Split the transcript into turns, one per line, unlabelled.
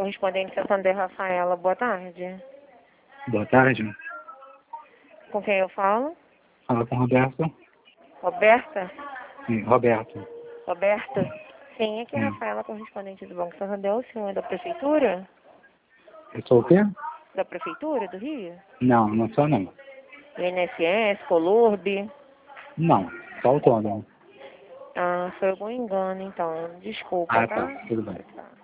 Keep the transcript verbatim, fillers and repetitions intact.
Correspondente Santander Rafaela, boa tarde.
Boa tarde.
Com quem eu falo?
Fala com o Roberto.
Roberta?
Sim, Roberto.
Roberto? Sim, aqui é a
Sim.
Rafaela, correspondente do Banco Santander. O senhor é da Prefeitura?
Eu sou o quê?
Da Prefeitura do Rio?
Não, não sou não.
Do I N S S, Colurb?
Não, sou autônomo.
Ah, foi algum engano, então. Desculpa,
Ah,
tá?
tá. Tudo bem.
Tá.